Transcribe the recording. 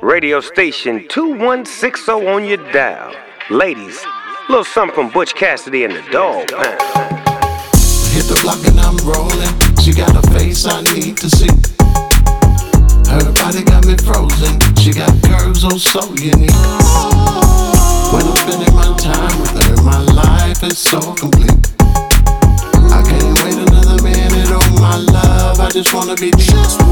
Radio station 2160 on your dial. Ladies, a little something from Butch Cassidy and the Dog Pound. Hit the block and I'm rolling. She got a face I need to see. Her body got me frozen. She got curves oh so unique. When I'm spending my time with her, my life is so complete. I can't wait another minute, oh my love, I just wanna be deep.